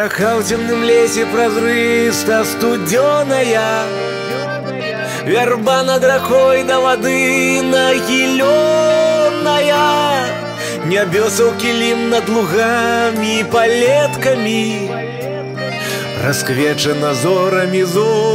Рака в темном лесе прозрыста студеная, верба над рекой до воды нахиленная, небесел килим над лугами и палетками, расквечена зорами,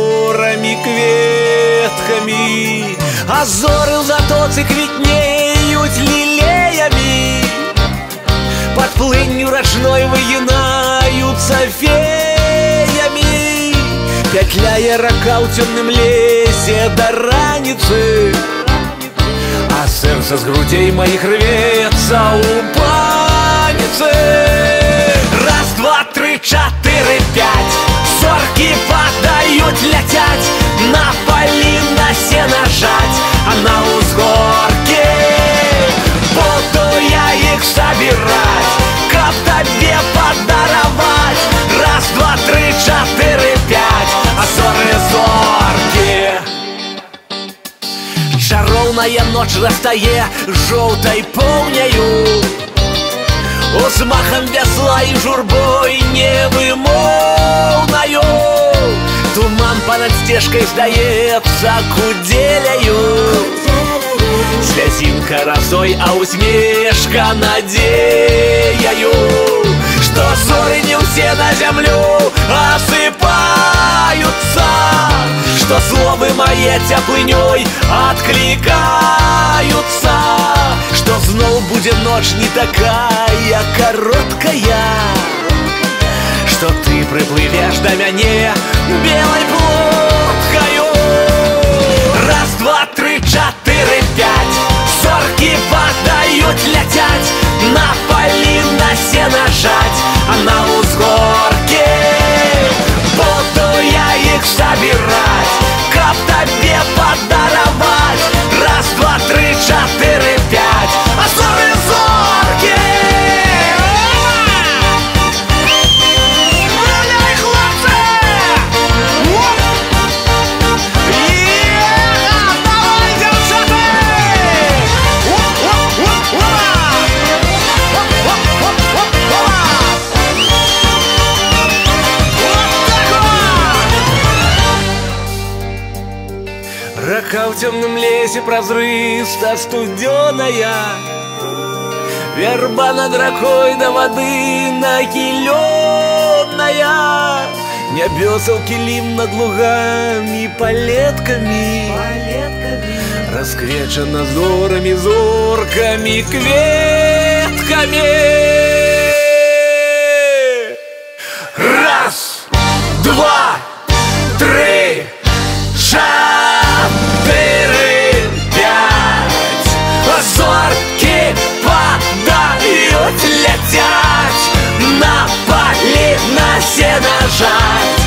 кветками. А зоры в затоце квітнеют лилеями, под плынью рожной выгинаются феями, петляя рака в темном лесе до раницы, а сердце с грудей моих рвется у паницы. Раз, два, три, четыре, пять, зорки подают летять, на поли на сено жать, а на узгорке буду я их собирать, как тебе подаровать. Раз, два, три, четыре, пять, а зорки. Чаровная ночь растае желтой полнею, взмахом весла и журбой невымолвною. Туман понад стежкой сдается куделею, слезинка росой, а усмешка надеяю, что зори не все на землю осыпаются, что злобы мои теплыней откликаются, что знов будет ночь не такая короткая, что ты приплывешь до меня белой плоткою. Раз, два, три, четыре, пять, зорки подают летять, на поли на сено жать, а на узгорке буду я их собирать, как тебе подаровать. Раз, два, три, четыре, пять, а зоры зорки. Рака в темном лесе прозрыста студеная, верба над рекой до воды нахиленная, небесел килим над лугами и палетками, расквечена зорами, кветками. Раз, два, три, четыре, пять, зорки подают летять, на поли на сено жать,